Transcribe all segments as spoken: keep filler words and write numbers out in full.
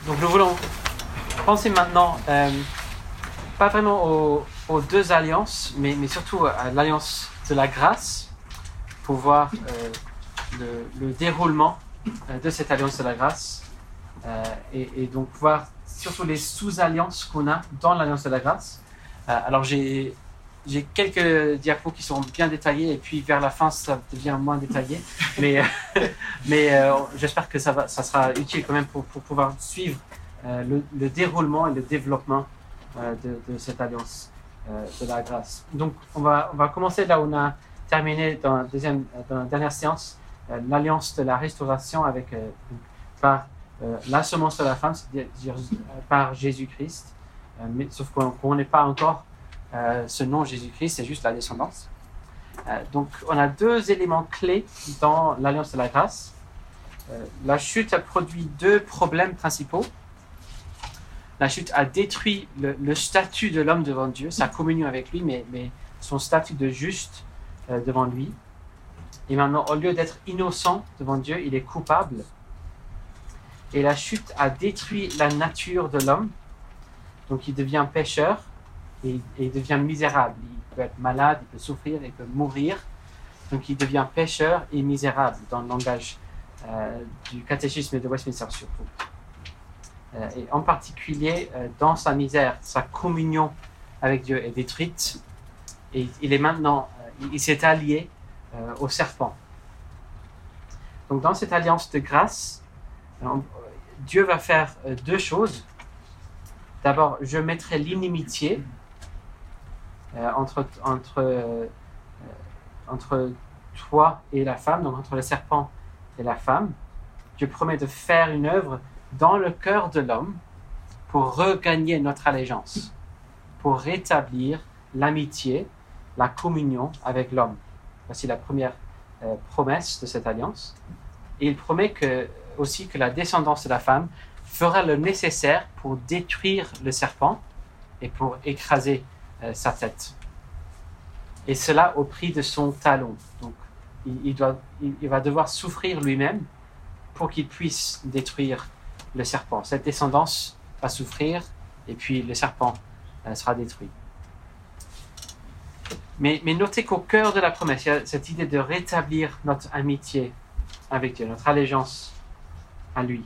Donc nous voulons penser maintenant, euh, pas vraiment aux, aux deux alliances, mais, mais surtout à l'alliance de la grâce, pour voir euh, le, le déroulement euh, de cette alliance de la grâce, euh, et, et donc voir surtout les sous-alliances qu'on a dans l'alliance de la grâce. Euh, alors j'ai, j'ai quelques diapos qui sont bien détaillés, et puis vers la fin ça devient moins détaillé, mais, mais euh, j'espère que ça, va, ça sera utile quand même pour, pour pouvoir suivre euh, le, le déroulement et le développement euh, de, de cette alliance euh, de la grâce. Donc on va, on va commencer là où on a terminé dans la, deuxième, dans la dernière séance, euh, l'alliance de la restauration avec, euh, par euh, la semence de la femme, c'est-à-dire euh, par Jésus-Christ, euh, mais, sauf qu'on n'est pas encore euh, ce nom Jésus-Christ, c'est juste la descendance. Euh, donc on a deux éléments clés dans l'alliance de la grâce. Euh, la chute a produit deux problèmes principaux. La chute a détruit le, le statut de l'homme devant Dieu, sa communion avec lui, mais, mais son statut de juste euh, devant lui. Et maintenant, au lieu d'être innocent devant Dieu, il est coupable. Et la chute a détruit la nature de l'homme. Donc il devient pécheur et, et il devient misérable. Il peut être malade, il peut souffrir, il peut mourir. Donc il devient pécheur et misérable dans le langage euh, du catéchisme de Westminster surtout. Euh, et en particulier, euh, dans sa misère, sa communion avec Dieu est détruite. Et il est maintenant, euh, il s'est allié euh, au serpent. Donc dans cette alliance de grâce, on, Dieu va faire euh, deux choses. D'abord, je mettrai l'inimitié euh, entre, entre, euh, entre toi et la femme, donc entre le serpent et la femme. Dieu promet de faire une œuvre dans le cœur de l'homme pour regagner notre allégeance, pour rétablir l'amitié, la communion avec l'homme. Voici la première euh, promesse de cette alliance. Et il promet que, aussi que la descendance de la femme fera le nécessaire pour détruire le serpent et pour écraser euh, sa tête. Et cela au prix de son talon. Donc, il, il, doit, il, il va devoir souffrir lui-même pour qu'il puisse détruire le serpent. Cette descendance va souffrir et puis le serpent euh, sera détruit. Mais, mais notez qu'au cœur de la promesse, il y a cette idée de rétablir notre amitié avec Dieu, notre allégeance à lui.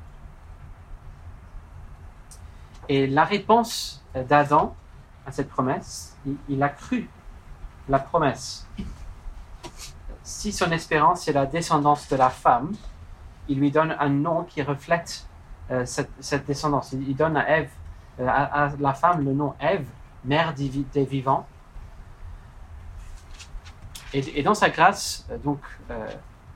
Et la réponse d'Adam à cette promesse, il, il a cru la promesse. Si son espérance c'est la descendance de la femme, il lui donne un nom qui reflète euh, cette, cette descendance. Il, il donne à Ève, euh, à, à la femme, le nom Ève, mère des, des vivants. Et, et dans sa grâce, euh, donc, euh,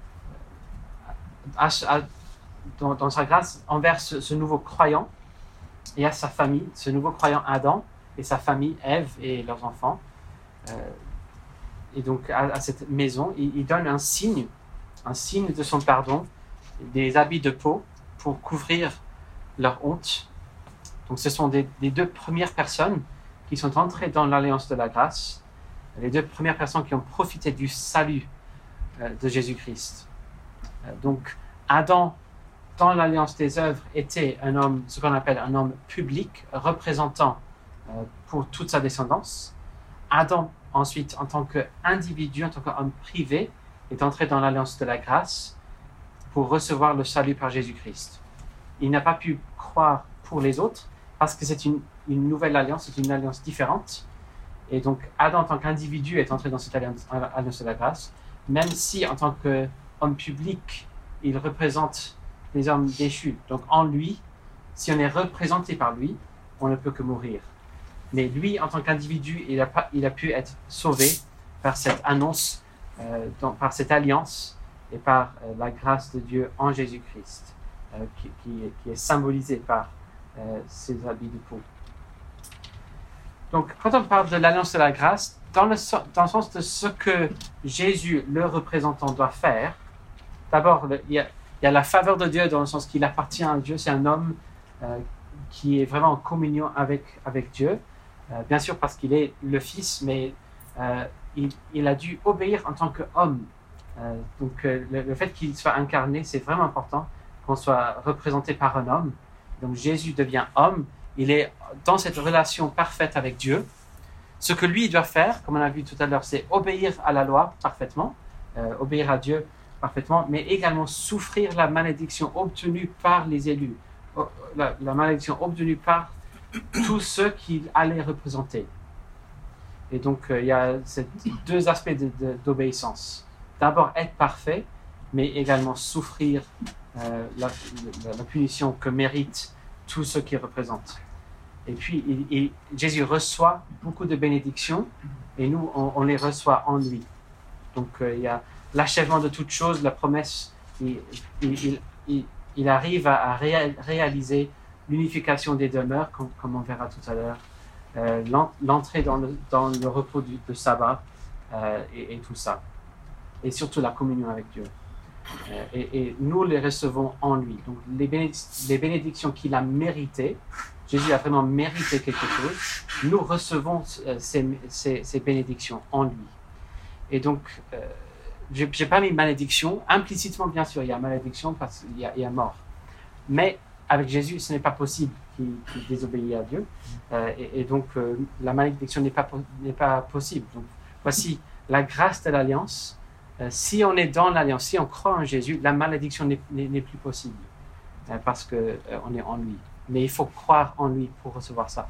à, à, dans, dans sa grâce envers ce, ce nouveau croyant et à sa famille, ce nouveau croyant Adam et sa famille, Ève et leurs enfants, euh, et donc à, à cette maison, il, il donne un signe, un signe de son pardon, des habits de peau pour couvrir leur honte. Donc ce sont des, les deux premières personnes qui sont entrées dans l'alliance de la grâce, les deux premières personnes qui ont profité du salut euh, de Jésus-Christ. Euh, donc Adam, dans l'alliance des œuvres, était un homme, ce qu'on appelle un homme public, représentant euh, pour toute sa descendance. Adam, ensuite, en tant qu'individu, en tant qu'homme privé, est entré dans l'alliance de la grâce pour recevoir le salut par Jésus-Christ. Il n'a pas pu croire pour les autres parce que c'est une, une nouvelle alliance, c'est une alliance différente. Et donc, Adam, en tant qu'individu, est entré dans cette alliance, alliance de la grâce, même si, en tant qu'homme public, il représente les hommes déchus. Donc, en lui, si on est représenté par lui, on ne peut que mourir. Mais lui, en tant qu'individu, il a, pas, il a pu être sauvé par cette annonce, euh, dans, par cette alliance et par euh, la grâce de Dieu en Jésus-Christ, euh, qui, qui, qui est symbolisée par euh, ces habits de peau. Donc, quand on parle de l'alliance de la grâce, dans le, dans le sens de ce que Jésus, le représentant, doit faire, d'abord, le, il, y a, il y a la faveur de Dieu dans le sens qu'il appartient à Dieu. C'est un homme euh, qui est vraiment en communion avec, avec Dieu. Euh, bien sûr parce qu'il est le Fils, mais euh, il, il a dû obéir en tant qu'homme. Euh, donc, euh, le, le fait qu'il soit incarné, c'est vraiment important qu'on soit représenté par un homme. Donc Jésus devient homme, il est dans cette relation parfaite avec Dieu. Ce que lui doit faire, comme on a vu tout à l'heure, c'est obéir à la loi parfaitement, euh, obéir à Dieu parfaitement, mais également souffrir la malédiction obtenue par les élus, la, la malédiction obtenue par tous ceux qu'il allait représenter. Et donc, euh, il y a ces deux aspects de, de, d'obéissance. D'abord, être parfait, mais également souffrir euh, la, la, la punition que méritent tous ceux qu'il représente. Et puis, il, il, Jésus reçoit beaucoup de bénédictions, et nous, on, on les reçoit en lui. Donc, euh, il y a l'achèvement de toutes choses, la promesse, il, il, il, il, il arrive à, à réal, réaliser l'unification des demeures, comme, comme on verra tout à l'heure, euh, l'entrée dans le, dans le repos du de sabbat, euh, et, et tout ça. Et surtout la communion avec Dieu. Euh, et, et nous les recevons en lui. Donc, les, bénédic- les bénédictions qu'il a méritées, Jésus a vraiment mérité quelque chose, nous recevons euh, ces, ces, ces bénédictions en lui. Et donc, euh, je n'ai pas mis malédiction, implicitement bien sûr, il y a malédiction parce qu'il y a, il y a mort. Mais avec Jésus, ce n'est pas possible qu'il, qu'il désobéisse à Dieu. Euh, et, et donc, euh, la malédiction n'est pas, n'est pas possible. Donc, voici la grâce de l'alliance. Euh, si on est dans l'alliance, si on croit en Jésus, la malédiction n'est, n'est, n'est plus possible. Euh, parce qu'on euh, est en lui. Mais il faut croire en lui pour recevoir ça.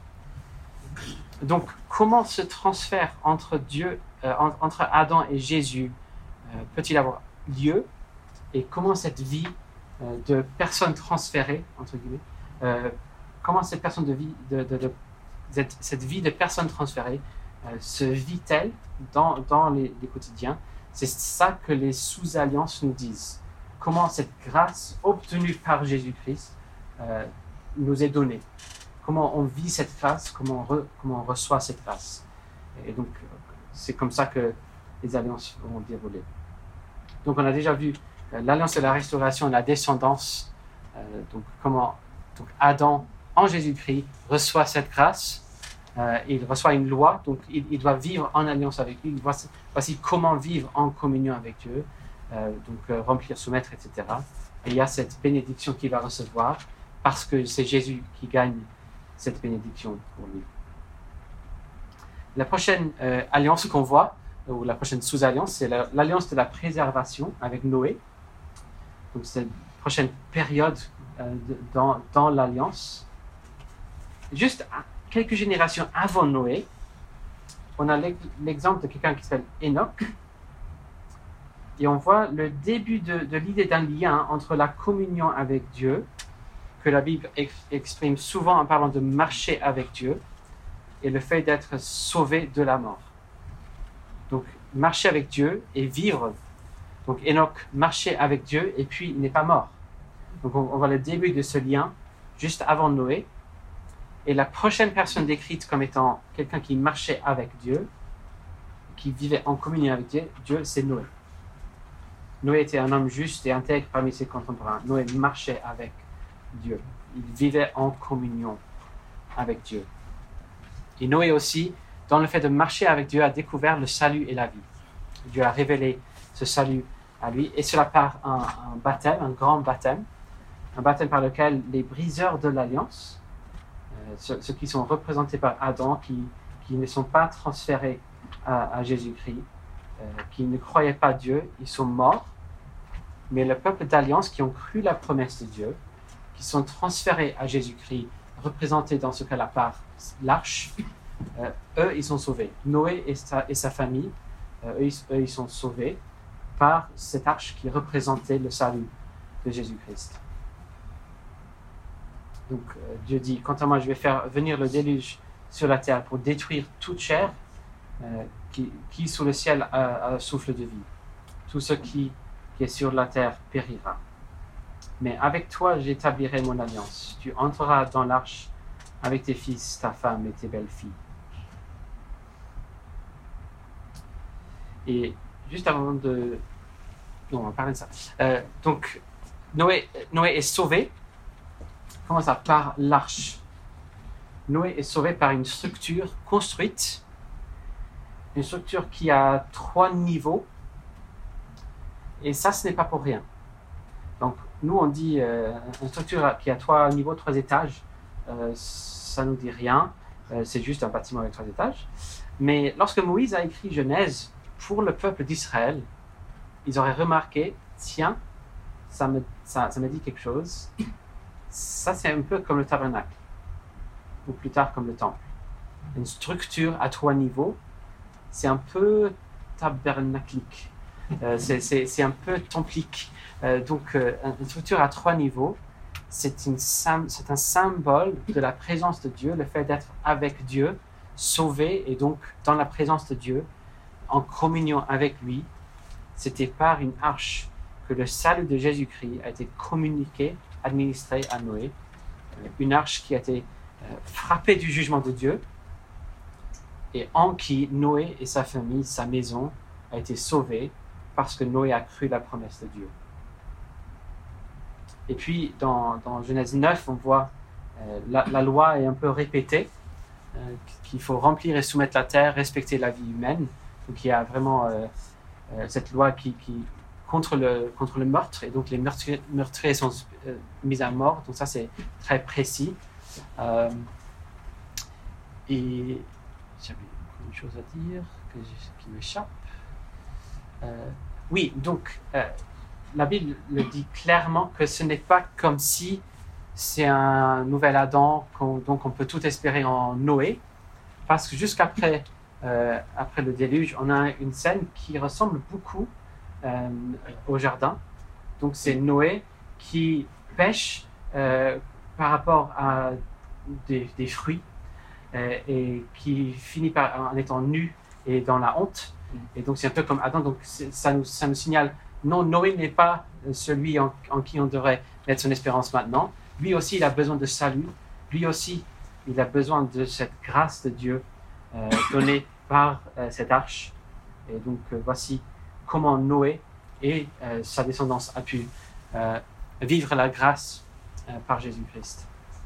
Donc, comment ce transfert entre Dieu, euh, entre Adam et Jésus euh, peut-il avoir lieu, et comment cette vie euh, de personne transférée, entre guillemets, euh, comment cette personne de vie, de, de, de cette, cette vie de personne transférée euh, se vit-elle dans, dans les, les quotidiens? C'est ça que les sous-alliances nous disent. Comment cette grâce obtenue par Jésus-Christ euh, nous est donnée. Comment on vit cette grâce, comment on, re, comment on reçoit cette grâce. Et donc, c'est comme ça que les alliances vont dérouler. Donc, on a déjà vu euh, l'alliance de la restauration et la descendance. Euh, donc, comment donc Adam, en Jésus-Christ, reçoit cette grâce. Euh, il reçoit une loi, donc il, il doit vivre en alliance avec lui. Voici, voici comment vivre en communion avec Dieu. Euh, donc, euh, remplir, soumettre, et cetera. Et il y a cette bénédiction qu'il va recevoir parce que c'est Jésus qui gagne cette bénédiction pour lui. La prochaine euh, alliance qu'on voit, ou la prochaine sous-alliance, c'est la, l'alliance de la préservation avec Noé. Donc, c'est la prochaine période euh, de, dans, dans l'alliance. Juste quelques générations avant Noé, on a l'exemple de quelqu'un qui s'appelle Enoch. Et on voit le début de, de l'idée d'un lien entre la communion avec Dieu, que la Bible ex- exprime souvent en parlant de marcher avec Dieu, et le fait d'être sauvé de la mort. Donc, marcher avec Dieu et vivre. Donc, Enoch marchait avec Dieu et puis il n'est pas mort. Donc, on, on voit le début de ce lien juste avant Noé. Et la prochaine personne décrite comme étant quelqu'un qui marchait avec Dieu, qui vivait en communion avec Dieu, Dieu, c'est Noé. Noé était un homme juste et intègre parmi ses contemporains. Noé marchait avec Dieu. Il vivait en communion avec Dieu. Et Noé aussi, dans le fait de marcher avec Dieu, a découvert le salut et la vie. Dieu a révélé ce salut à lui, et cela par un, un baptême, un grand baptême, un baptême par lequel les briseurs de l'alliance, euh, ceux, ceux qui sont représentés par Adam, qui, qui ne sont pas transférés à, à Jésus-Christ, euh, qui ne croyaient pas Dieu, ils sont morts, mais le peuple d'alliance qui ont cru la promesse de Dieu, qui sont transférés à Jésus-Christ, représentés dans ce cas-là par l'arche, euh, eux, ils sont sauvés. Noé et sa, et sa famille, euh, eux, ils, eux, ils sont sauvés par cette arche qui représentait le salut de Jésus-Christ. Donc, euh, Dieu dit, quant à moi, je vais faire venir le déluge sur la terre pour détruire toute chair euh, qui, qui, sous le ciel, a, a souffle de vie. Tout ce qui, qui est sur la terre périra. Mais avec toi, j'établirai mon alliance. Tu entreras dans l'arche avec tes fils, ta femme et tes belles filles. Et juste avant de... Non, on va parler de ça. Euh, donc, Noé, Noé est sauvé. Comment ça? Par l'arche. Noé est sauvé par une structure construite. Une structure qui a trois niveaux. Et ça, ce n'est pas pour rien. Donc, nous, on dit euh, une structure qui a trois niveaux, trois étages, euh, ça ne nous dit rien. Euh, c'est juste un bâtiment avec trois étages. Mais lorsque Moïse a écrit Genèse pour le peuple d'Israël, ils auraient remarqué, tiens, ça me, ça, ça me dit quelque chose. Ça, c'est un peu comme le tabernacle, ou plus tard comme le temple. Une structure à trois niveaux, c'est un peu tabernaclique. Euh, c'est, c'est, c'est un peu templique. Euh, donc, euh, une structure à trois niveaux, c'est, une, c'est un symbole de la présence de Dieu, le fait d'être avec Dieu, sauvé, et donc dans la présence de Dieu, en communion avec lui. C'était par une arche que le salut de Jésus-Christ a été communiqué, administré à Noé. Une arche qui a été euh, frappée du jugement de Dieu, et en qui Noé et sa famille, sa maison, a été sauvée, parce que Noé a cru la promesse de Dieu. Et puis, dans, dans Genèse neuf, on voit euh, la, la loi est un peu répétée, euh, qu'il faut remplir et soumettre la terre, respecter la vie humaine. Donc, il y a vraiment euh, euh, cette loi qui, qui contre le, contre le meurtre, et donc les meurtriers, meurtriers sont euh, mis à mort. Donc, ça, c'est très précis. Euh, et j'avais une chose à dire que je, qui m'échappe. Euh, oui, donc, euh, la Bible le dit clairement que ce n'est pas comme si c'est un nouvel Adam, qu'on, donc on peut tout espérer en Noé, parce que jusqu'après euh, après le déluge, on a une scène qui ressemble beaucoup euh, au jardin. Donc c'est Noé qui pêche euh, par rapport à des, des fruits euh, et qui finit par, en étant nu et dans la honte. Et donc c'est un peu comme Adam, donc ça nous, ça nous signale, non, Noé n'est pas celui en, en qui on devrait mettre son espérance maintenant. Lui aussi, il a besoin de salut. Lui aussi, il a besoin de cette grâce de Dieu euh, donnée par euh, cette arche. Et donc euh, voici comment Noé et euh, sa descendance a pu euh, vivre la grâce euh, par Jésus-Christ.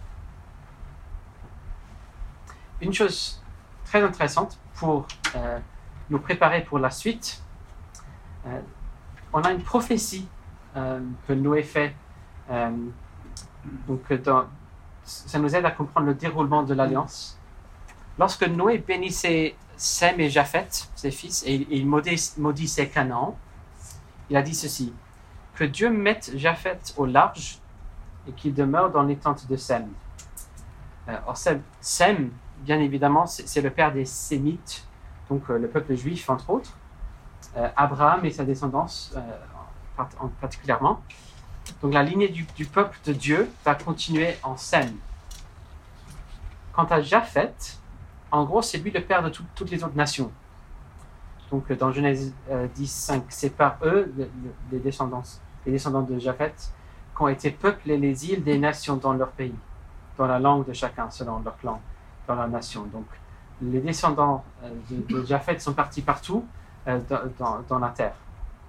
Une chose très intéressante pour euh, nous préparer pour la suite, euh, on a une prophétie euh, que Noé fait. Euh, donc, dans, ça nous aide à comprendre le déroulement de l'alliance. Lorsque Noé bénissait Sem et Japheth, ses fils, et, et il maudissait Canaan, il a dit ceci: que Dieu mette Japheth au large et qu'il demeure dans les tentes de Sem. Euh, or, Sem, Sem, bien évidemment, c'est, c'est le père des Sémites, donc euh, le peuple juif, entre autres. Euh, Abraham et sa descendance, euh, part, en, particulièrement. Donc la lignée du, du peuple de Dieu va continuer en Sem. Quant à Japheth, en gros, c'est lui le père de tout, toutes les autres nations. Donc dans Genèse euh, dix, cinq, c'est par eux, le, le, les, descendants, les descendants de Japheth, qu'ont été peuplées les îles des nations dans leur pays, dans la langue de chacun, selon leur clan, dans la nation. Donc les descendants euh, de, de Japheth sont partis partout euh, dans, dans, dans la terre.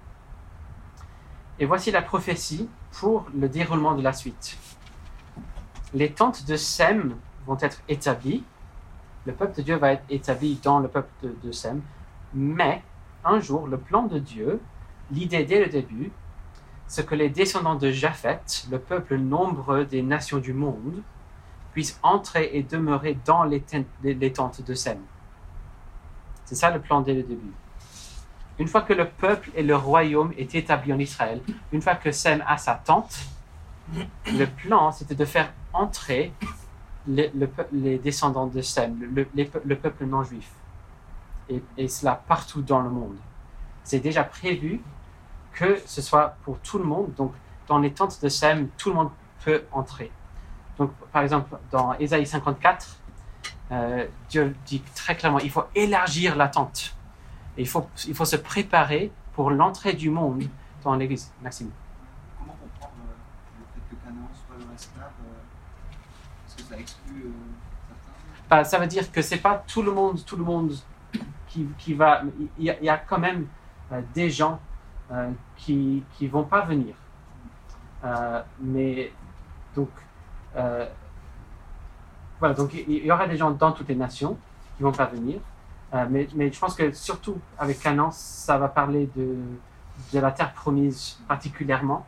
Et voici la prophétie pour le déroulement de la suite. Les tentes de Sem vont être établies. Le peuple de Dieu va être établi dans le peuple de, de Sem. Mais, un jour, le plan de Dieu, l'idée dès le début, c'est que les descendants de Japheth, le peuple nombreux des nations du monde, puissent entrer et demeurer dans les, ten- les tentes de Sem. C'est ça le plan dès le début. Une fois que le peuple et le royaume est établi en Israël, une fois que Sem a sa tente, le plan, c'était de faire entrer les, le, les descendants de Sem, le, les, le peuple non-juif, et, et cela partout dans le monde. C'est déjà prévu que ce soit pour tout le monde, donc dans les tentes de Sem, tout le monde peut entrer. Donc, par exemple, dans Ésaïe cinquante-quatre, euh, Dieu dit très clairement, il faut élargir la tente. Et il faut, il faut se préparer pour l'entrée du monde dans l'Église. Maxime. Comment comprendre euh, le fait que Canaan soit leur esclave euh, Est-ce que ça exclut euh, certains bah, Ça veut dire que c'est pas tout le monde, tout le monde qui, qui va. Il y, a, il y a quand même euh, des gens euh, qui qui vont pas venir. Euh, mais donc euh, voilà, donc il y aura des gens dans toutes les nations qui vont pas venir. Euh, mais, mais je pense que surtout avec Canaan, ça va parler de, de la terre promise particulièrement.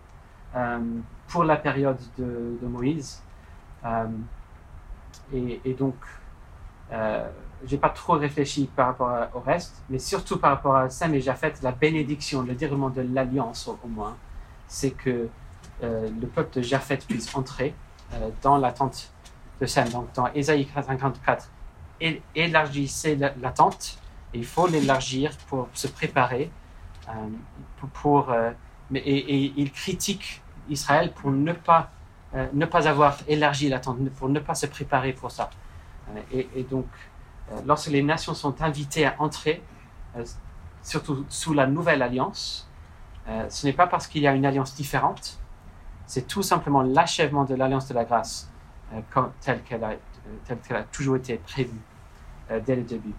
euh, pour la période de, de Moïse. Euh, et, et donc, euh, je n'ai pas trop réfléchi par rapport à, au reste, mais surtout par rapport à Sem et Japheth, la bénédiction, le déroulement de l'alliance au, au moins, c'est que euh, le peuple de Japheth puisse entrer euh, dans la tente de Sem. Donc, dans Ésaïe cinquante-quatre, é- élargissez la, la tente, et il faut l'élargir pour se préparer, euh, pour, pour, euh, mais, et, et il critique Israël pour ne pas, euh, ne pas avoir élargi la tente, pour ne pas se préparer pour ça. Euh, et, et donc, euh, lorsque les nations sont invitées à entrer, euh, surtout sous la nouvelle alliance, euh, ce n'est pas parce qu'il y a une alliance différente, c'est tout simplement l'achèvement de l'alliance de la grâce euh, comme, telle, qu'elle a, euh, telle qu'elle a toujours été prévue euh, dès le début.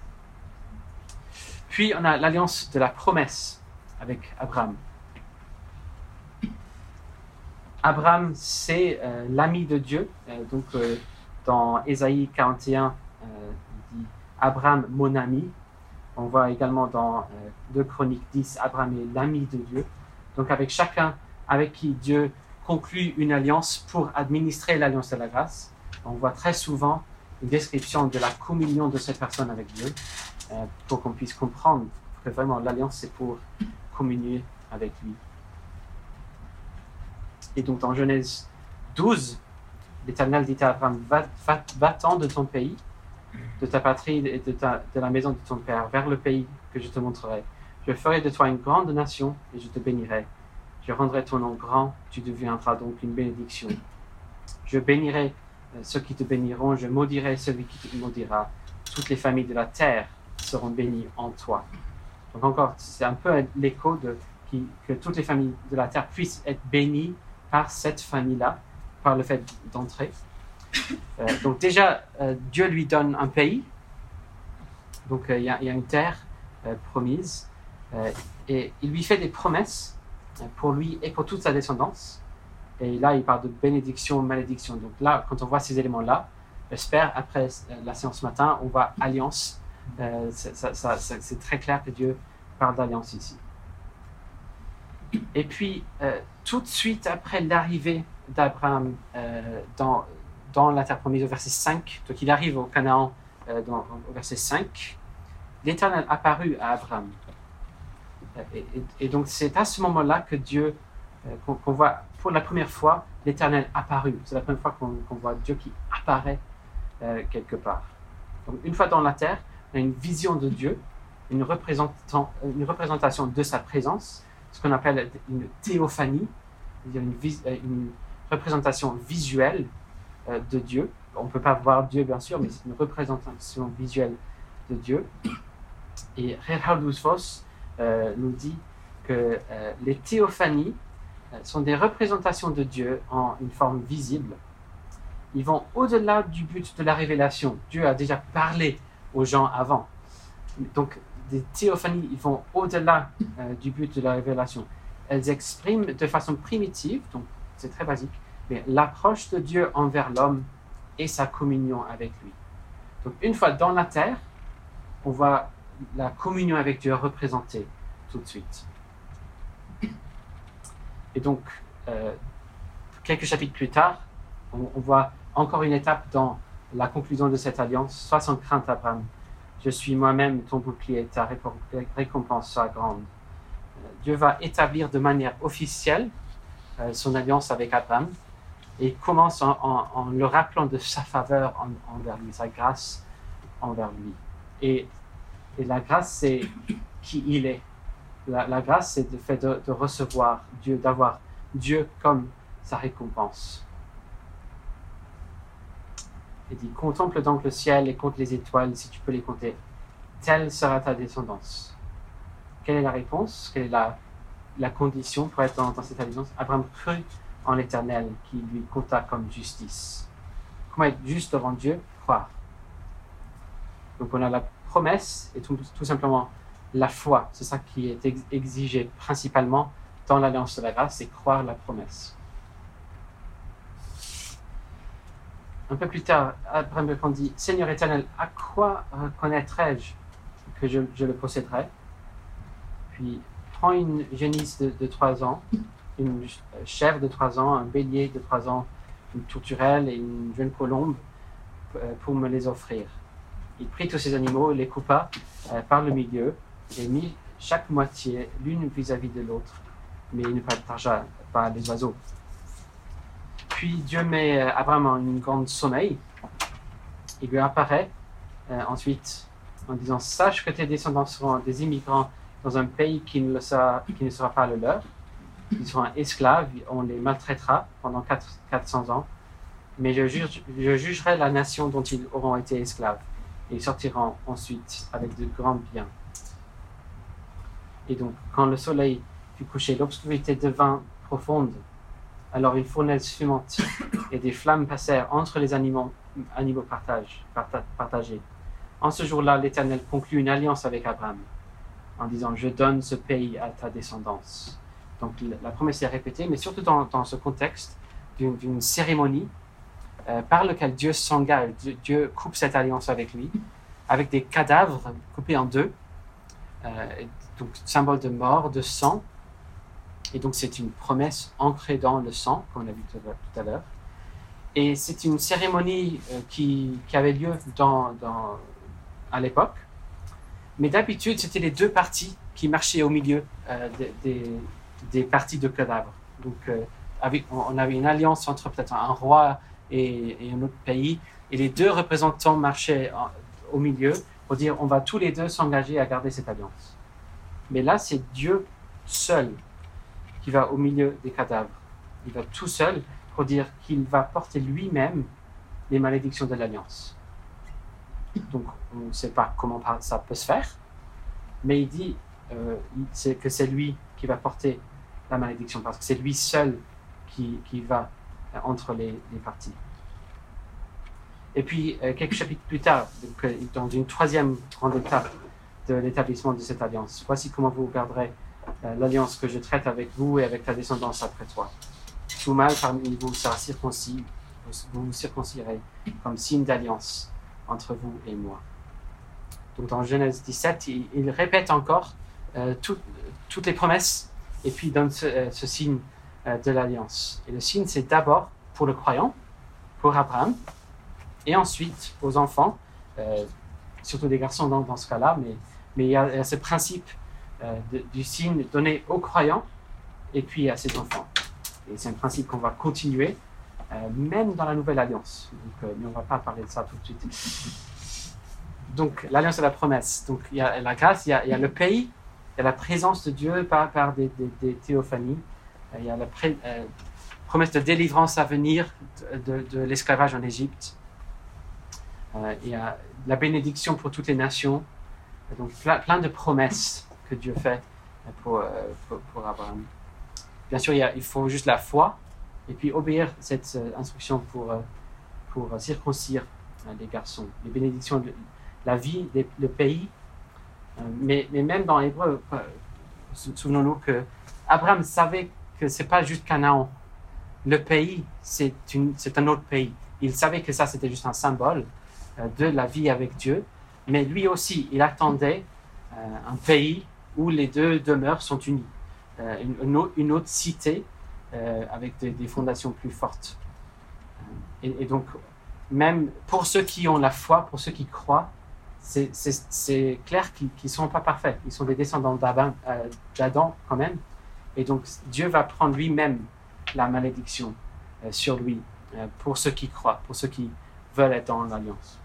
Puis on a l'alliance de la promesse avec Abraham. Abraham, c'est euh, l'ami de Dieu. Euh, donc, euh, dans Ésaïe quarante et un, euh, il dit « Abraham, mon ami ». On voit également dans euh, deux Chroniques dix, Abraham est l'ami de Dieu. Donc, avec chacun avec qui Dieu conclut une alliance pour administrer l'alliance de la grâce, on voit très souvent une description de la communion de cette personne avec Dieu, euh, pour qu'on puisse comprendre que vraiment l'alliance, c'est pour communier avec lui. Et donc, dans Genèse douze, l'Éternel dit à Abraham, va, va, va-t'en de ton pays, de ta patrie et de, ta, de la maison de ton père, vers le pays que je te montrerai. Je ferai de toi une grande nation et je te bénirai. Je rendrai ton nom grand, tu deviendras donc une bénédiction. Je bénirai ceux qui te béniront, je maudirai celui qui te maudira. Toutes les familles de la terre seront bénies en toi. Donc encore, c'est un peu l'écho de qui, que toutes les familles de la terre puissent être bénies par cette famille-là, par le fait d'entrer. Euh, donc déjà, euh, Dieu lui donne un pays. Donc il euh, y, y a une terre euh, promise. Euh, et il lui fait des promesses euh, pour lui et pour toute sa descendance. Et là, il parle de bénédiction, malédiction. Donc là, quand on voit ces éléments-là, j'espère, après euh, la séance ce matin, on voit alliance. Euh, ça, ça, ça, ça, c'est très clair que Dieu parle d'alliance ici. Et puis, euh, tout de suite après l'arrivée d'Abraham euh, dans, dans la terre promise, au verset cinq, donc il arrive au Canaan euh, dans, au verset cinq, l'Éternel apparut à Abraham. Et, et, et donc, c'est à ce moment-là que Dieu, euh, qu'on, qu'on voit pour la première fois, l'Éternel apparut. C'est la première fois qu'on, qu'on voit Dieu qui apparaît euh, quelque part. Donc, une fois dans la terre, on a une vision de Dieu, une, représentant, une représentation de sa présence, ce qu'on appelle une théophanie, c'est-à-dire une, vis, une représentation visuelle euh, de Dieu. On ne peut pas voir Dieu, bien sûr, mais c'est une représentation visuelle de Dieu. Et Gerhardus Voss euh, nous dit que euh, les théophanies euh, sont des représentations de Dieu en une forme visible. Ils vont au-delà du but de la révélation. Dieu a déjà parlé aux gens avant. Donc, des théophanies, ils vont au-delà euh, du but de la révélation. Elles expriment de façon primitive, donc c'est très basique, mais l'approche de Dieu envers l'homme et sa communion avec lui. Donc, une fois dans la terre, on voit la communion avec Dieu représentée tout de suite. Et donc, euh, quelques chapitres plus tard, on, on voit encore une étape dans la conclusion de cette alliance. Sois sans crainte, Abraham. Je suis moi-même ton bouclier, ta récompense sera grande. Euh, Dieu va établir de manière officielle euh, son alliance avec Abraham et commence en, en, en le rappelant de sa faveur en, envers lui, sa grâce envers lui. Et, et la grâce, c'est qui il est. La, la grâce, c'est le fait de, de recevoir Dieu, d'avoir Dieu comme sa récompense. Il dit, contemple donc le ciel et compte les étoiles si tu peux les compter. Telle sera ta descendance. Quelle est la réponse? Quelle est la, la condition pour être dans, dans cette alliance? Abraham crut en l'Éternel qui lui compta comme justice. Comment être juste devant Dieu? Croire. Donc on a la promesse et tout, tout simplement la foi. C'est ça qui est ex- exigé principalement dans l'alliance de la grâce, c'est croire la promesse. Un peu plus tard, Abraham répondit, « Seigneur éternel, à quoi reconnaîtrai-je que je, je le posséderai ?» Puis, prends une génisse de, de trois ans une chèvre de trois ans, un bélier de trois ans, une tourterelle et une jeune colombe pour me les offrir. Il prit tous ces animaux, les coupa euh, par le milieu et mit chaque moitié l'une vis-à-vis de l'autre, mais il ne partagea pas les oiseaux. Puis Dieu met Abraham en une grande sommeil. Il lui apparaît euh, ensuite en disant « Sache que tes descendants seront des immigrants dans un pays qui ne, le sera, qui ne sera pas le leur. Ils seront esclaves, on les maltraitera pendant quatre cents ans. Mais je, juge, je jugerai la nation dont ils auront été esclaves. Et ils sortiront ensuite avec de grands biens. » Et donc, quand le soleil fut couché, l'obscurité devint profonde. Alors une fournaise fumante et des flammes passèrent entre les animaux, animaux partage, parta, partagés. En ce jour-là, l'Éternel conclut une alliance avec Abraham, en disant « Je donne ce pays à ta descendance ». Donc la promesse est répétée, mais surtout dans, dans ce contexte d'une, d'une cérémonie euh, par laquelle Dieu s'engage, Dieu, Dieu coupe cette alliance avec lui, avec des cadavres coupés en deux, euh, donc symbole de mort, de sang. Et donc c'est une promesse ancrée dans le sang, comme on a vu tout à l'heure. Et c'est une cérémonie euh, qui, qui avait lieu dans, dans, à l'époque. Mais d'habitude, c'était les deux parties qui marchaient au milieu euh, des, des, des parties de cadavres. Donc euh, avec, on avait une alliance entre peut-être un roi et, et un autre pays. Et les deux représentants marchaient en, au milieu pour dire on va tous les deux s'engager à garder cette alliance. Mais là, c'est Dieu seul qui va au milieu des cadavres. Il va tout seul pour dire qu'il va porter lui-même les malédictions de l'alliance. Donc, on ne sait pas comment ça peut se faire, mais il dit euh, c'est que c'est lui qui va porter la malédiction, parce que c'est lui seul qui, qui va euh, entre les, les parties. Et puis, euh, quelques chapitres plus tard, donc, euh, dans une troisième grande étape de l'établissement de cette alliance, voici comment vous garderez Euh, l'alliance que je traite avec vous et avec ta descendance après toi. Tout mâle parmi vous sera circoncis, vous vous circoncirez comme signe d'alliance entre vous et moi. Donc dans Genèse dix-sept, il, il répète encore euh, tout, toutes les promesses et puis donne ce, euh, ce signe euh, de l'alliance. Et le signe, c'est d'abord pour le croyant, pour Abraham, et ensuite aux enfants, euh, surtout des garçons dans, dans ce cas-là, mais, mais il y a, il y a ce principe Euh, de, du signe donné aux croyants et puis à ses enfants. Et c'est un principe qu'on va continuer euh, même dans la nouvelle alliance. Donc, euh, mais on ne va pas parler de ça tout de suite. Donc l'alliance et la promesse. Donc il y a la grâce, il y a, il y a le pays, il y a la présence de Dieu par, par des, des, des théophanies, il y a la pré, euh, promesse de délivrance à venir de, de, de l'esclavage en Égypte. Euh, il y a la bénédiction pour toutes les nations. Donc plein, plein de promesses que Dieu fait pour, pour, pour Abraham. Bien sûr, il, y a, il faut juste la foi et puis obéir cette euh, instruction pour, euh, pour circoncire euh, les garçons. Les bénédictions, de, la vie, les, le pays. Euh, mais, mais même dans l'hébreu, euh, souvenons-nous que Abraham savait que ce n'est pas juste Canaan. Le pays, c'est, une, c'est un autre pays. Il savait que ça, c'était juste un symbole euh, de la vie avec Dieu. Mais lui aussi, il attendait euh, un pays où les deux demeures sont unies, euh, une, une autre cité euh, avec des, des fondations plus fortes. Et, et donc, même pour ceux qui ont la foi, pour ceux qui croient, c'est, c'est, c'est clair qu'ils ne sont pas parfaits. Ils sont des descendants d'Adam, euh, d'Adam quand même. Et donc, Dieu va prendre lui-même la malédiction euh, sur lui euh, pour ceux qui croient, pour ceux qui veulent être dans l'alliance.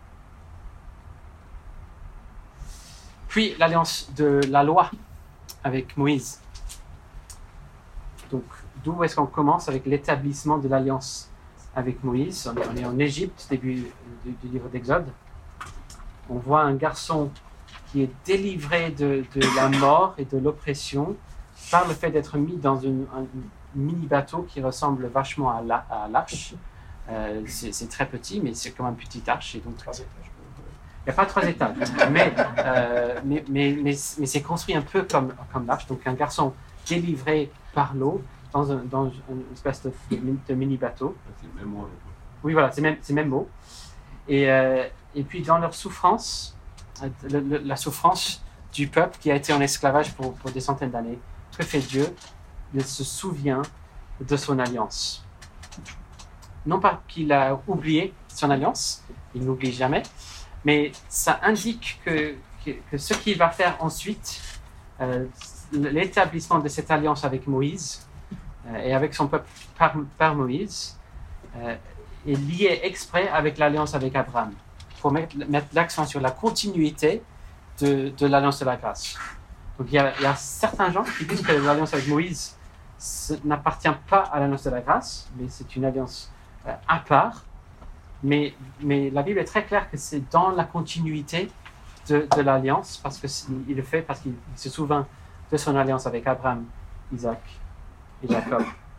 Puis l'alliance de la loi avec Moïse. Donc, d'où est-ce qu'on commence avec l'établissement de l'alliance avec Moïse? On est, on est en Égypte, début du, du livre d'Exode. On voit un garçon qui est délivré de, de la mort et de l'oppression par le fait d'être mis dans une, un mini-bateau qui ressemble vachement à, la, à l'arche. Euh, c'est, c'est très petit, mais c'est comme un petit arche. Et donc, il n'y a pas trois étages, mais, euh, mais, mais, mais, mais c'est construit un peu comme, comme l'arche. Donc un garçon délivré par l'eau dans, un, dans une espèce de, de mini-bateau. C'est le même mot. Oui, voilà, c'est le même, c'est même mot. Et, euh, et puis dans leur souffrance, le, le, la souffrance du peuple qui a été en esclavage pour, pour des centaines d'années, que fait Dieu? il se souvient de son alliance. Non pas qu'il a oublié son alliance, il n'oublie jamais, mais ça indique que, que, que ce qu'il va faire ensuite, euh, l'établissement de cette alliance avec Moïse euh, et avec son peuple par, par Moïse, euh, est lié exprès avec l'alliance avec Abraham, pour mettre, mettre l'accent sur la continuité de, de l'alliance de la grâce. Donc il y, a, il y a certains gens qui disent que l'alliance avec Moïse n'appartient pas à l'alliance de la grâce, mais c'est une alliance euh, à part. Mais, mais la Bible est très claire que c'est dans la continuité de, de l'alliance, parce qu'il le fait parce qu'il se souvient de son alliance avec Abraham, Isaac et Jacob.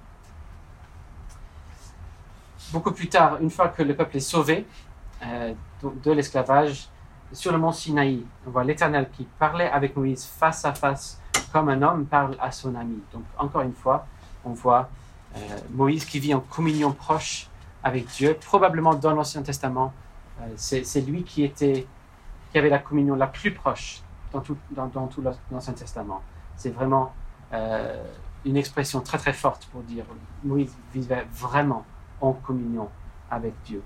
Beaucoup plus tard, une fois que le peuple est sauvé euh, de, de l'esclavage, sur le mont Sinaï, on voit l'Éternel qui parlait avec Moïse face à face, comme un homme parle à son ami. Donc, encore une fois, on voit euh, Moïse qui vit en communion proche avec Dieu, probablement dans l'Ancien Testament. Euh, c'est, c'est lui qui, était, qui avait la communion la plus proche dans tout, dans, dans tout l'Ancien Testament. C'est vraiment euh, une expression très très forte pour dire Moïse vivait vraiment en communion avec Dieu.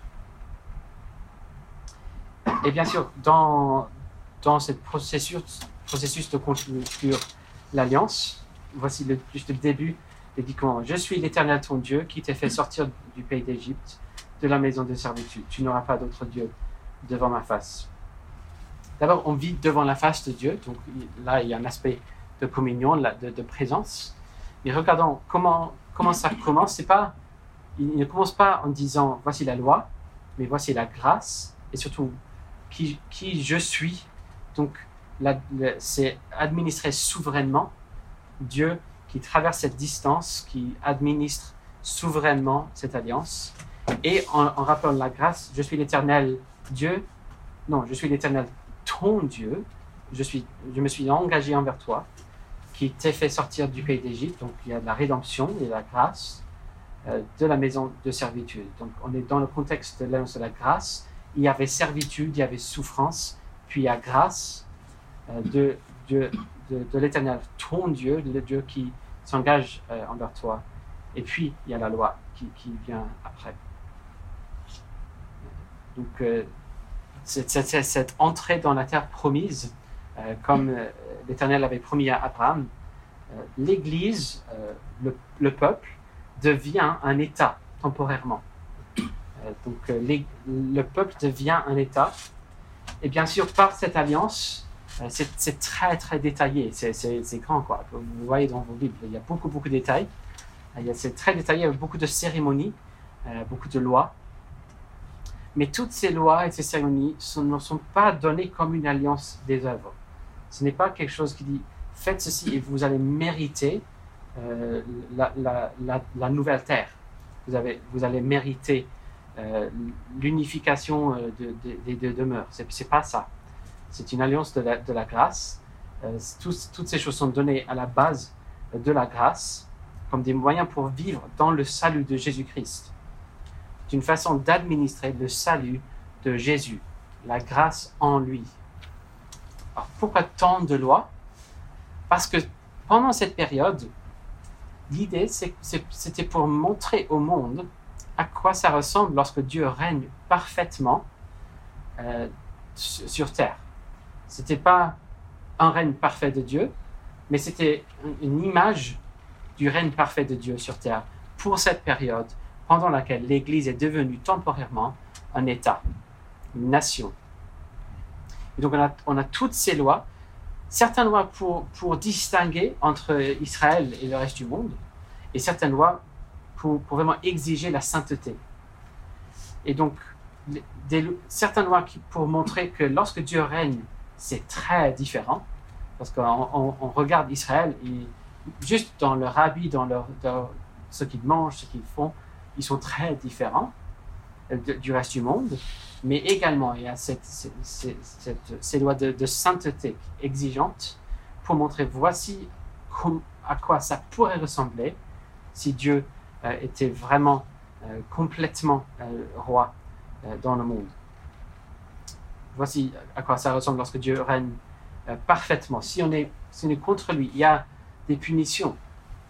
Et bien sûr, dans, dans ce processus, processus de conclure l'alliance, voici le, juste le début. Il dit comment: je suis l'Éternel ton Dieu qui t'ai fait sortir du pays d'Égypte, de la maison de servitude. Tu n'auras pas d'autre Dieu devant ma face. D'abord, on vit devant la face de Dieu. Donc là, il y a un aspect de communion, de, de présence. Mais regardons comment, comment ça commence. C'est pas, il ne commence pas en disant voici la loi, mais voici la grâce et surtout qui, qui je suis. Donc la, la, c'est administré souverainement. Dieu qui traverse cette distance, qui administre souverainement cette alliance. Et en, en rappelant la grâce, je suis l'Éternel Dieu. Non, je suis l'Éternel ton Dieu. Je, suis, je me suis engagé envers toi, qui t'ai fait sortir du pays d'Égypte. Donc il y a de la rédemption et de la grâce euh, de la maison de servitude. Donc on est dans le contexte de l'alliance de la grâce. Il y avait servitude, il y avait souffrance, puis il y a grâce euh, de, de, de, de l'Éternel ton Dieu, le Dieu qui s'engage euh, envers toi. Et puis il y a la loi qui, qui vient après. Donc euh, cette, cette, cette entrée dans la terre promise, euh, comme euh, l'Éternel avait promis à Abraham, euh, l'Église, euh, le, le peuple, devient un État temporairement. Euh, donc euh, les, le peuple devient un État. Et bien sûr, par cette alliance, euh, c'est, c'est très très détaillé, c'est, c'est, c'est grand quoi. Vous voyez dans vos Bibles, il y a beaucoup beaucoup de détails. Il y a, c'est très détaillé, avec beaucoup de cérémonies, euh, beaucoup de lois. Mais toutes ces lois et ces cérémonies sont, ne sont pas données comme une alliance des œuvres. Ce n'est pas quelque chose qui dit « faites ceci et vous allez mériter euh, la, la, la, la nouvelle terre. Vous, avez, vous allez mériter euh, l'unification euh, de, de, des deux demeures. » Ce n'est pas ça. C'est une alliance de la, de la grâce. Euh, tous, toutes ces choses sont données à la base de la grâce comme des moyens pour vivre dans le salut de Jésus-Christ. C'est une façon d'administrer le salut de Jésus, la grâce en lui. Alors, pourquoi tant de lois? Parce que pendant cette période, l'idée, c'est, c'est, c'était pour montrer au monde à quoi ça ressemble lorsque Dieu règne parfaitement euh, sur terre. Ce n'était pas un règne parfait de Dieu, mais c'était une image du règne parfait de Dieu sur terre pour cette période pendant laquelle l'Église est devenue temporairement un État, une nation. Et donc on a, on a toutes ces lois, certaines lois pour, pour distinguer entre Israël et le reste du monde, et certaines lois pour, pour vraiment exiger la sainteté. Et donc, des, certaines lois qui, pour montrer que lorsque Dieu règne, c'est très différent, parce qu'on on, on regarde Israël, et juste dans leur habit, dans leur, leur, ce qu'ils mangent, ce qu'ils font, ils sont très différents de, du reste du monde, mais également il y a cette, cette, cette, ces lois de, de sainteté exigeantes pour montrer voici com, à quoi ça pourrait ressembler si Dieu euh, était vraiment euh, complètement euh, roi euh, dans le monde. Voici à quoi ça ressemble lorsque Dieu règne euh, parfaitement. Si on, est, si on est contre lui, il y a des punitions.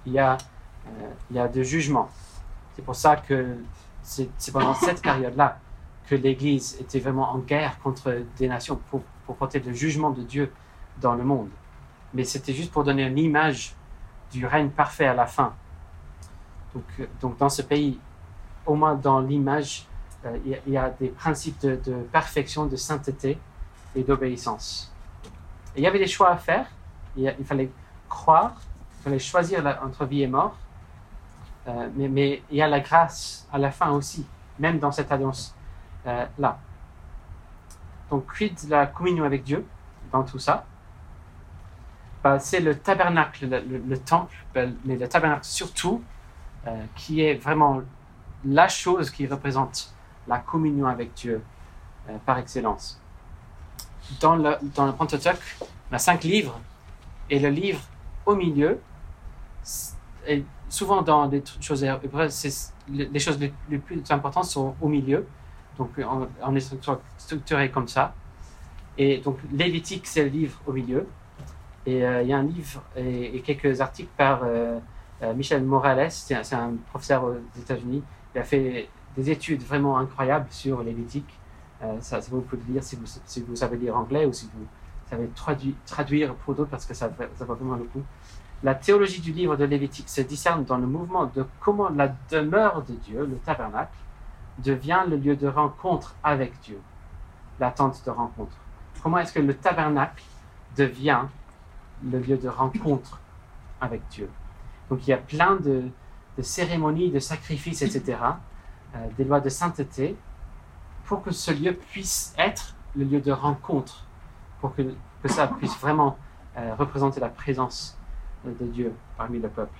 il y a, euh, il y a de jugement. C'est pour ça que c'est, c'est pendant cette période-là que l'Église était vraiment en guerre contre des nations pour, pour porter le jugement de Dieu dans le monde. Mais c'était juste pour donner une image du règne parfait à la fin. Donc, donc dans ce pays, au moins dans l'image, euh, il, y a, il y a des principes de, de perfection, de sainteté et d'obéissance. Et il y avait des choix à faire. Il, y a, il fallait croire, il fallait choisir la, entre vie et mort. Euh, mais, mais il y a la grâce à la fin aussi, même dans cette alliance euh, là. Donc, quid de la communion avec Dieu dans tout ça? Ben, c'est le tabernacle, le, le, le temple, ben, mais le tabernacle surtout, euh, qui est vraiment la chose qui représente la communion avec Dieu euh, par excellence. Dans le, dans le Pentateuque, on a cinq livres, et le livre au milieu, et souvent dans les choses hébreues, c'est, les choses les, les plus importantes sont au milieu, donc on, on est structuré comme ça. Et donc Lévitique, c'est le livre au milieu, et euh, il y a un livre et, et quelques articles par euh, euh, Michel Morales, c'est un, c'est un professeur aux États-Unis. Il a fait des études vraiment incroyables sur Lévitique. Euh, ça, ça vaut le coup de lire si vous, si vous savez lire anglais ou si vous savez traduire, traduire pour d'autres, parce que ça, ça vaut vraiment le coup. La théologie du livre de Lévitique se discerne dans le mouvement de comment la demeure de Dieu, le tabernacle, devient le lieu de rencontre avec Dieu, la tente de rencontre. Comment est-ce que le tabernacle devient le lieu de rencontre avec Dieu? Donc il y a plein de, de cérémonies, de sacrifices, et cetera, euh, des lois de sainteté, pour que ce lieu puisse être le lieu de rencontre, pour que, que ça puisse vraiment euh, représenter la présence de Dieu parmi le peuple.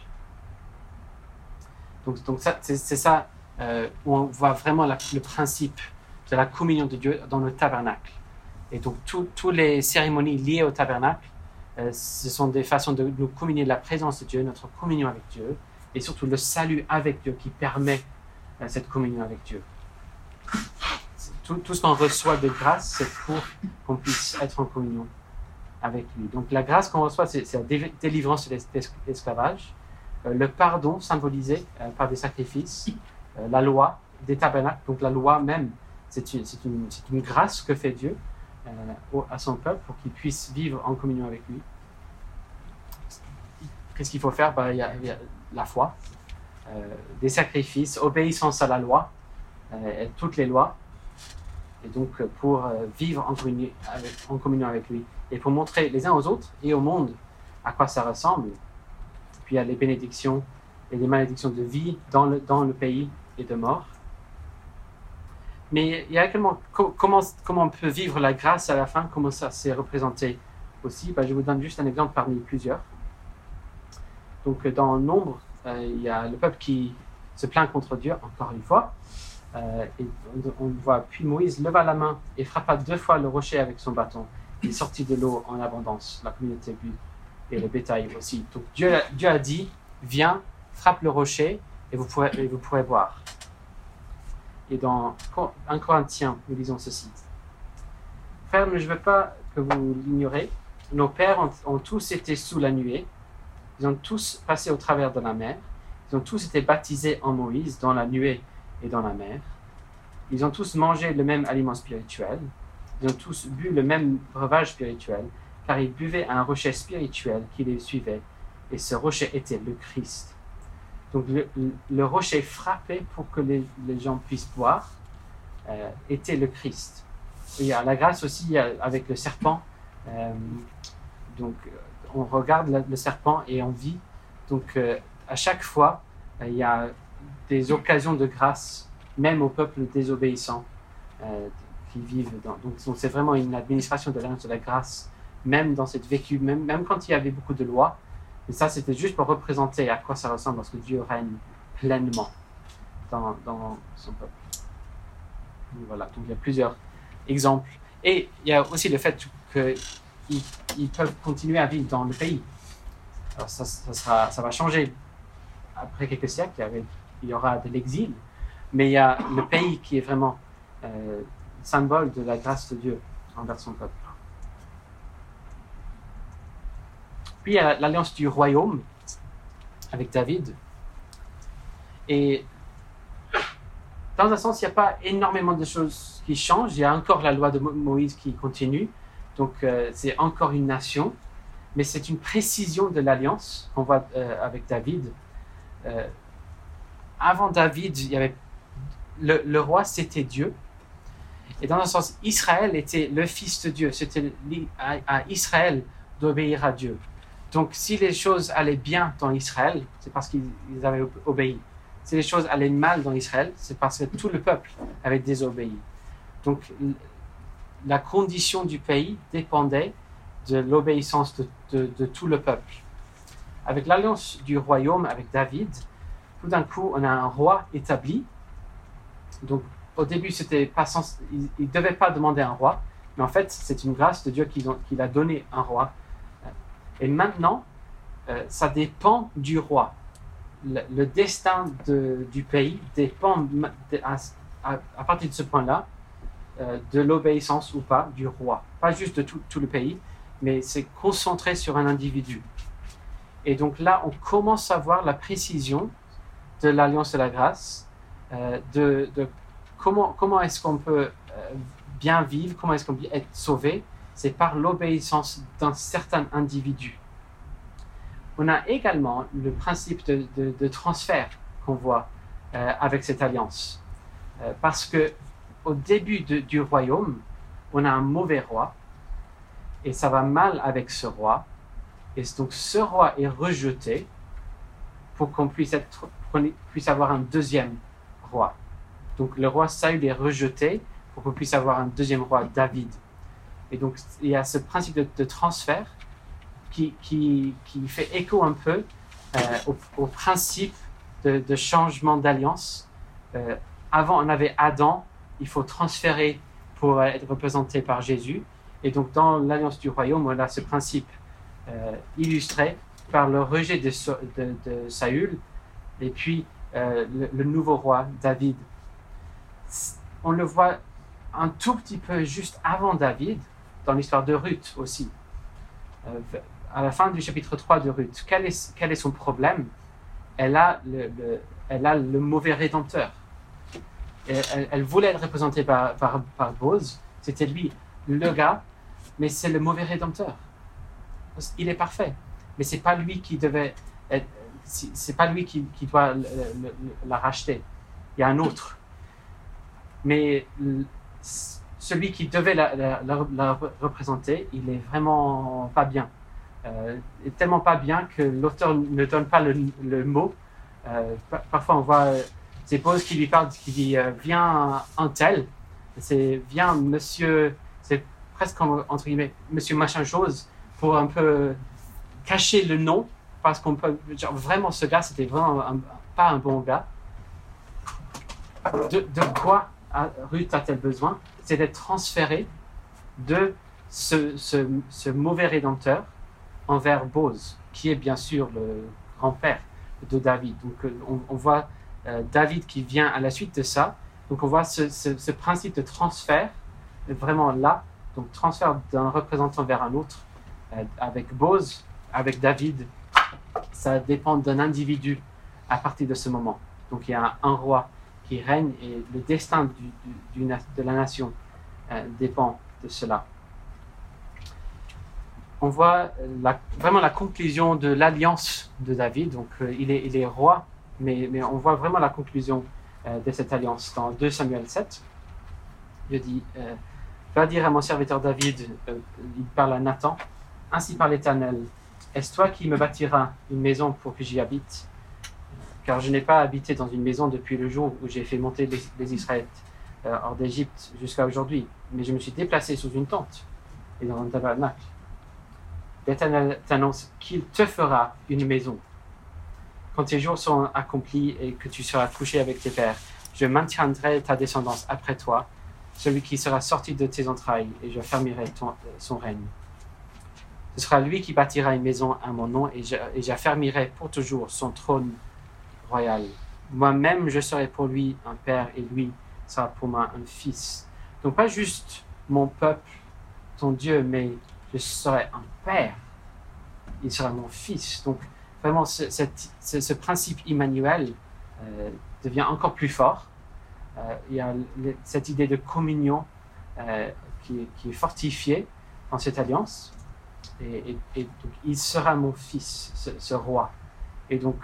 Donc, donc ça, c'est, c'est ça euh, où on voit vraiment la, le principe de la communion de Dieu dans le tabernacle. Et donc toutes les cérémonies liées au tabernacle, euh, ce sont des façons de nous communier la présence de Dieu, notre communion avec Dieu, et surtout le salut avec Dieu qui permet euh, cette communion avec Dieu. Tout, tout ce qu'on reçoit de grâce, c'est pour qu'on puisse être en communion avec lui. Donc la grâce qu'on reçoit, c'est, c'est la délivrance de l'esclavage, euh, le pardon symbolisé euh, par des sacrifices, euh, la loi des tabernacles. Donc la loi même, c'est une, c'est une, c'est une grâce que fait Dieu euh, à son peuple pour qu'il puisse vivre en communion avec lui. Qu'est-ce qu'il faut faire? Ben, il y a, il y a la foi, euh, des sacrifices, obéissance à la loi, euh, et toutes les lois, et donc pour euh, vivre en communion, avec, en communion avec lui, et pour montrer les uns aux autres et au monde à quoi ça ressemble. Puis il y a les bénédictions et les malédictions de vie dans le, dans le pays et de mort. Mais il y a comment, comment, comment on peut vivre la grâce à la fin, comment ça s'est représenté aussi. Ben, je vous donne juste un exemple parmi plusieurs. Donc dans Nombre, euh, il y a le peuple qui se plaint contre Dieu, encore une fois. Euh, et on, on voit, puis Moïse leva la main et frappa deux fois le rocher avec son bâton. Il sortit de l'eau en abondance, la communauté but et le bétail aussi. Donc Dieu, Dieu a dit, viens, frappe le rocher et vous pourrez, et vous pourrez boire. Et dans un Corinthiens, nous lisons ceci. Frères, mais je ne veux pas que vous l'ignorez. Nos pères ont, ont tous été sous la nuée. Ils ont tous passé au travers de la mer. Ils ont tous été baptisés en Moïse, dans la nuée et dans la mer. Ils ont tous mangé le même aliment spirituel. Ils ont tous bu le même breuvage spirituel, car ils buvaient un rocher spirituel qui les suivait, et ce rocher était le Christ. Donc le, le rocher frappé pour que les, les gens puissent boire euh, était le Christ. Et il y a la grâce aussi avec le serpent. Euh, donc on regarde le, le serpent et on vit. Donc euh, à chaque fois, euh, il y a des occasions de grâce, même au peuple désobéissant euh, qui vivent dans. Donc, donc c'est vraiment une administration de l'alliance de la grâce, même dans cette vécu, même, même quand il y avait beaucoup de lois. Et ça, c'était juste pour représenter à quoi ça ressemble lorsque Dieu règne pleinement dans, dans son peuple. Donc, voilà, donc il y a plusieurs exemples. Et il y a aussi le fait qu'ils ils peuvent continuer à vivre dans le pays. Alors ça, ça, sera, ça va changer après quelques siècles, il y, avait, il y aura de l'exil, mais il y a le pays qui est vraiment euh, symbole de la grâce de Dieu envers son peuple. Puis il y a l'alliance du royaume. avec David. Et dans un sens, il n'y a pas énormément de choses qui changent. Il y a encore la loi de Mo- Moïse qui continue. Donc, euh, c'est encore une nation. Mais c'est une précision de l'alliance qu'on voit euh, avec David. Euh, avant David, il y avait le, le roi, c'était Dieu. Et dans un sens, Israël était le fils de Dieu. C'était à, à Israël d'obéir à Dieu. Donc, si les choses allaient bien dans Israël, c'est parce qu'ils avaient obéi. Si les choses allaient mal dans Israël, c'est parce que tout le peuple avait désobéi. Donc, la condition du pays dépendait de l'obéissance de, de, de tout le peuple. Avec l'alliance du royaume avec David, tout d'un coup, on a un roi établi. Donc, au début, c'était pas sens... il ne devait pas demander un roi, mais en fait, c'est une grâce de Dieu qu'il qu'il a donné un roi. Et maintenant, euh, ça dépend du roi. Le, le destin de, du pays dépend de, à, à, à partir de ce point-là euh, de l'obéissance ou pas du roi. Pas juste de tout, tout le pays, mais c'est concentré sur un individu. Et donc là, on commence à voir la précision de l'Alliance de la grâce, euh, de, de comment, comment est-ce qu'on peut euh, bien vivre, comment est-ce qu'on peut être sauvé. C'est par l'obéissance d'un certain individu. On a également le principe de, de, de transfert qu'on voit euh, avec cette alliance. Euh, parce que au début de, du royaume, on a un mauvais roi, et ça va mal avec ce roi. Et donc ce roi est rejeté pour qu'on puisse, être, qu'on puisse avoir un deuxième roi. Donc le roi Saül est rejeté pour qu'on puisse avoir un deuxième roi, David. Et donc, il y a ce principe de, de transfert qui, qui, qui fait écho un peu euh, au, au principe de, de changement d'alliance. Euh, avant, on avait Adam, il faut transférer pour être représenté par Jésus. Et donc, dans l'alliance du royaume, on a ce principe euh, illustré par le rejet de, de, de Saül et puis euh, le, le nouveau roi, David. On le voit un tout petit peu juste avant David, dans l'histoire de Ruth aussi. Euh, à la fin du chapitre trois de Ruth, quel est, quel est son problème? Elle a le, le, elle a le mauvais rédempteur. Elle, elle voulait être représentée par, par, par Boz, c'était lui, le gars, mais c'est le mauvais rédempteur. Il est parfait, mais c'est pas lui qui devait être, c'est pas lui qui, qui doit le, le, la racheter. Il y a un autre. Mais celui qui devait la, la, la, la représenter, il est vraiment pas bien. Euh, il est tellement pas bien que l'auteur ne donne pas le, le mot. Euh, parfois, on voit ces pauses qui lui parlent, qui dit euh, « Viens un tel ». C'est « Viens monsieur », c'est presque entre guillemets « Monsieur machin chose » pour un peu cacher le nom, parce qu'on peut, genre vraiment ce gars, c'était vraiment un, pas un bon gars. De, de quoi a, Ruth a-t-elle besoin? C'est d'être transféré de ce, ce, ce mauvais rédempteur envers Boz, qui est bien sûr le grand-père de David. Donc on, on voit euh, David qui vient à la suite de ça. Donc on voit ce, ce, ce principe de transfert vraiment là. Donc transfert d'un représentant vers un autre. Euh, avec Boz, avec David, ça dépend d'un individu à partir de ce moment. Donc il y a un, un roi qui règne et le destin du, du, du, de la nation euh, dépend de cela. On voit la, vraiment la conclusion de l'alliance de David. Donc euh, il, est, il est roi, mais, mais on voit vraiment la conclusion euh, de cette alliance dans deux Samuel sept. Dieu dit euh, « Va dire à mon serviteur David, euh, il parle à Nathan, ainsi par l'Éternel, est-ce toi qui me bâtiras une maison pour que j'y habite ? Car je n'ai pas habité dans une maison depuis le jour où j'ai fait monter les, les Israélites euh, hors d'Égypte jusqu'à aujourd'hui, mais je me suis déplacé sous une tente et dans un tabernacle. L'Éternel t'annonce qu'il te fera une maison. Quand tes jours seront accomplis et que tu seras couché avec tes pères, je maintiendrai ta descendance après toi, celui qui sera sorti de tes entrailles, et je fermerai ton, son règne. Ce sera lui qui bâtira une maison à mon nom, et j'affermirai pour toujours son trône royal. Moi-même, je serai pour lui un père, et lui sera pour moi un fils. Donc pas juste mon peuple, ton Dieu, mais je serai un père. Il sera mon fils. Donc vraiment, ce, cette, ce, ce principe Immanuel euh, devient encore plus fort. Euh, il y a le, cette idée de communion euh, qui, qui est fortifiée dans cette alliance. Et, et, et donc, il sera mon fils, ce, ce roi. Et donc,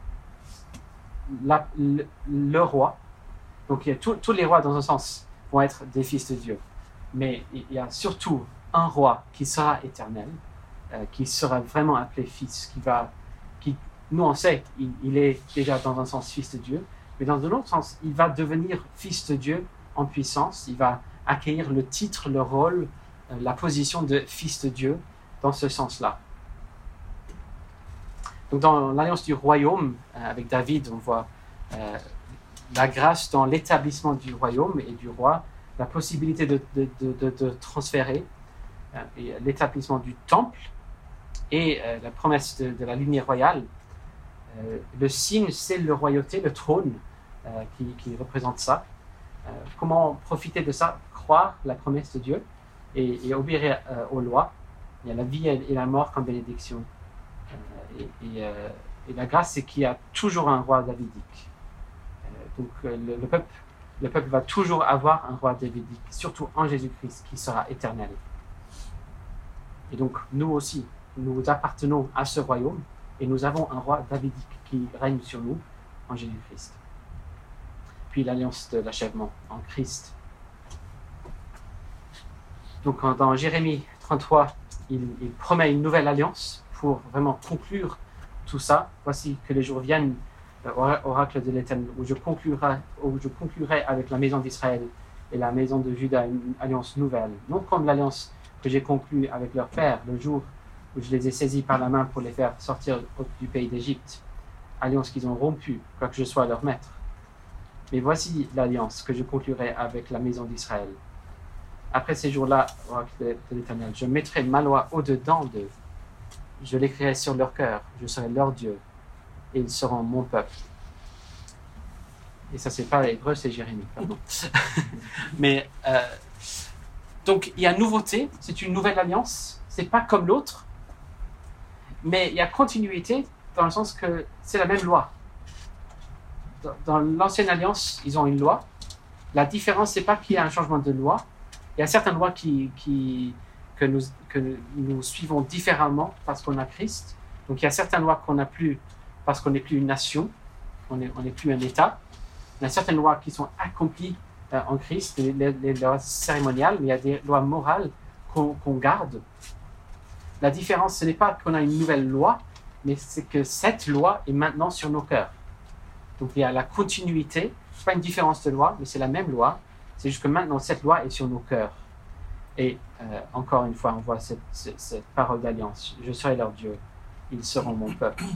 la, le, le roi, donc il y a tout, tous les rois, dans un sens, vont être des fils de Dieu. Mais il y a surtout un roi qui sera éternel, euh, qui sera vraiment appelé fils, qui va, qui, nous on sait, il, il est déjà dans un sens fils de Dieu, mais dans un autre sens, il va devenir fils de Dieu en puissance, il va accueillir le titre, le rôle, euh, la position de fils de Dieu dans ce sens-là. Donc dans l'alliance du royaume, euh, avec David, on voit euh, la grâce dans l'établissement du royaume et du roi, la possibilité de, de, de, de, de transférer, euh, et l'établissement du temple et euh, la promesse de, de la lignée royale. Euh, le signe, c'est le royauté, le trône euh, qui, qui représente ça. Euh, comment profiter de ça? Croire la promesse de Dieu et, et obéir euh, aux lois. Il y a la vie et la mort comme bénédiction. Euh, et, et, euh, et la grâce, c'est qu'il y a toujours un roi davidique. Euh, donc euh, le, le, peuple, le peuple va toujours avoir un roi davidique, surtout en Jésus-Christ, qui sera éternel. Et donc nous aussi, nous appartenons à ce royaume et nous avons un roi davidique qui règne sur nous en Jésus-Christ. Puis l'alliance de l'achèvement en Christ. Donc dans Jérémie trente-trois, il, il promet une nouvelle alliance pour vraiment conclure tout ça. Voici que les jours viennent, euh, oracle de l'Éternel, où je conclurai, où je conclurai avec la maison d'Israël et la maison de Juda une alliance nouvelle, non comme l'alliance que j'ai conclue avec leur père le jour où je les ai saisis par la main pour les faire sortir du pays d'Égypte, alliance qu'ils ont rompue, quoique je sois leur maître. Mais voici l'alliance que je conclurai avec la maison d'Israël. Après ces jours-là, oracle de, de l'Éternel, je mettrai ma loi au-dedans d'eux. Je l'écrirai sur leur cœur. Je serai leur Dieu. Et ils seront mon peuple. Et ça, c'est pas l'hébreu, c'est Jérémie. Pardon. Mais, euh, donc, il y a nouveauté. C'est une nouvelle alliance. C'est pas comme l'autre. Mais il y a continuité dans le sens que c'est la même loi. Dans, dans l'ancienne alliance, ils ont une loi. La différence, c'est pas qu'il y a un changement de loi. Il y a certaines lois qui, qui, que, nous, que nous suivons différemment parce qu'on a Christ. Donc il y a certaines lois qu'on n'a plus parce qu'on n'est plus une nation, on n'est on n'est plus un État. Il y a certaines lois qui sont accomplies euh, en Christ, les, les, les lois cérémoniales, mais il y a des lois morales qu'on, qu'on garde. La différence, ce n'est pas qu'on a une nouvelle loi, mais c'est que cette loi est maintenant sur nos cœurs. Donc il y a la continuité, ce n'est pas une différence de loi, mais c'est la même loi. C'est juste que maintenant, cette loi est sur nos cœurs. Et euh, encore une fois, on voit cette, cette, cette parole d'alliance. Je serai leur Dieu, ils seront mon peuple.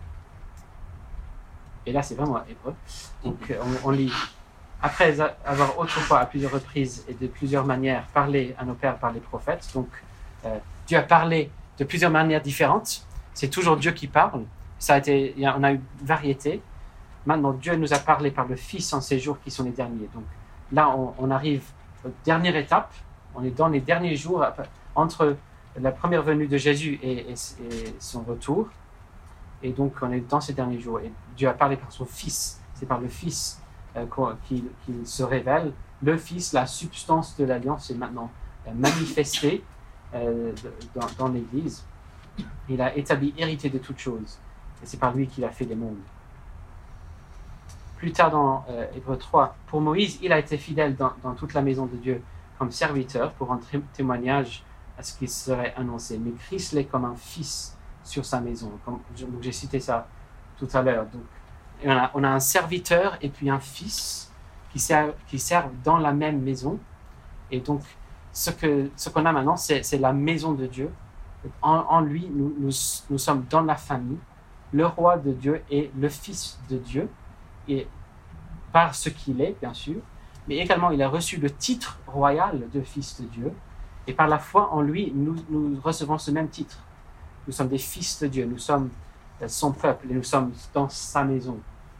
Et là, c'est vraiment hébreu. Donc, on, on lit, après avoir autrefois, à plusieurs reprises et de plusieurs manières, parlé à nos pères par les prophètes. Donc, euh, Dieu a parlé de plusieurs manières différentes. C'est toujours Dieu qui parle. Ça a été, il y a, on a eu variété. Maintenant, Dieu nous a parlé par le Fils en ces jours qui sont les derniers. Donc, là, on, on arrive aux dernières étapes. On est dans les derniers jours entre la première venue de Jésus et, et, et son retour. Et donc, on est dans ces derniers jours. Et Dieu a parlé par son Fils. C'est par le Fils euh, qu'il, qu'il se révèle. Le Fils, la substance de l'Alliance, est maintenant euh, manifestée euh, dans, dans l'Église. Il a établi héritier de toutes choses. Et c'est par lui qu'il a fait les mondes. Plus tard dans euh, Hébreux trois, pour Moïse, il a été fidèle dans, dans toute la maison de Dieu comme serviteur pour rendre témoignage à ce qui serait annoncé. Mais Christ l'est comme un fils sur sa maison. Comme, donc j'ai cité ça tout à l'heure. Donc, on a, on a un serviteur et puis un fils qui servent, qui servent dans la même maison. Et donc, ce, que, ce qu'on a maintenant, c'est, c'est la maison de Dieu. En, en lui, nous, nous, nous sommes dans la famille. Le roi de Dieu est le fils de Dieu. Et par ce qu'il est, bien sûr, mais également il a reçu le titre royal de fils de Dieu, et par la foi en lui, nous, nous recevons ce même titre. Nous sommes des fils de Dieu, nous sommes son peuple, et nous sommes dans sa maison.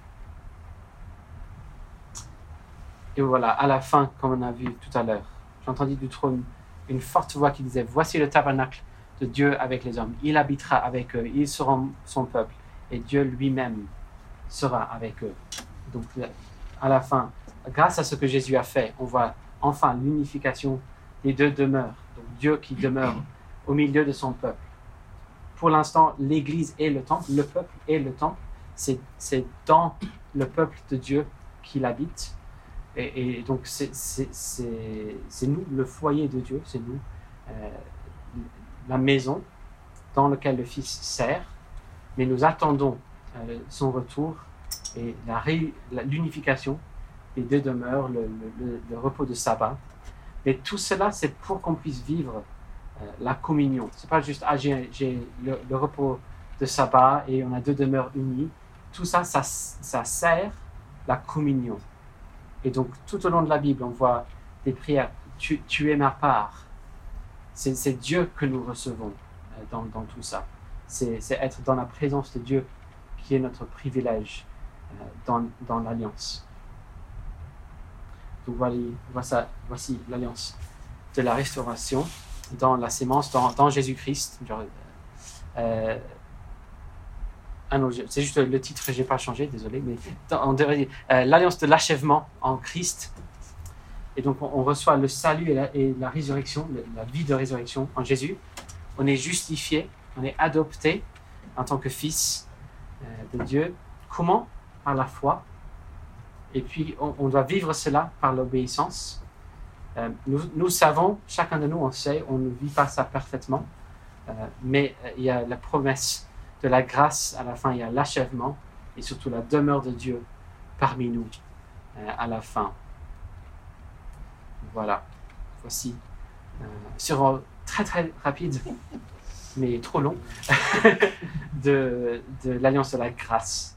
Et voilà, à la fin, comme on a vu tout à l'heure, j'ai entendu du trône une forte voix qui disait « Voici le tabernacle de Dieu avec les hommes, il habitera avec eux, ils seront son peuple, et Dieu lui-même sera avec eux. Donc à la fin, grâce à ce que Jésus a fait, on voit enfin l'unification des deux demeures. Donc Dieu qui demeure au milieu de son peuple. Pour l'instant, l'Église et le temple, le peuple et le temple, c'est, c'est dans le peuple de Dieu qu'il habite. Et, et donc c'est, c'est, c'est, c'est nous, le foyer de Dieu, c'est nous, euh, la maison dans laquelle le Fils sert, mais nous attendons euh, son retour et la ré, la, l'unification des deux demeures, le, le, le repos de sabbat. Mais tout cela, c'est pour qu'on puisse vivre euh, la communion. C'est pas juste, ah, j'ai, j'ai le, le repos de sabbat et on a deux demeures unies. Tout ça, ça, ça sert la communion. Et donc, tout au long de la Bible, on voit des prières, tu, tu es ma part. C'est, c'est Dieu que nous recevons euh, dans, dans tout ça. C'est, c'est être dans la présence de Dieu qui est notre privilège euh, dans, dans l'alliance. Donc voici, voici, voici l'alliance de la restauration dans la sémence, dans, dans Jésus-Christ. Genre, euh, ah non, c'est juste le titre que je n'ai pas changé, désolé, mais dans, on devrait dire euh, l'alliance de l'achèvement en Christ. Et donc on, on reçoit le salut et la, et la résurrection, la vie de résurrection en Jésus. On est justifié, on est adopté en tant que fils euh, de Dieu. Comment? Par la foi. Et puis, on, on doit vivre cela par l'obéissance. Euh, nous, nous savons, chacun de nous, on sait, on ne vit pas ça parfaitement. Euh, mais euh, il y a la promesse de la grâce à la fin, il y a l'achèvement et surtout la demeure de Dieu parmi nous euh, à la fin. Voilà. Voici. Euh, sur très très rapide, mais trop long, de, de l'alliance de la grâce.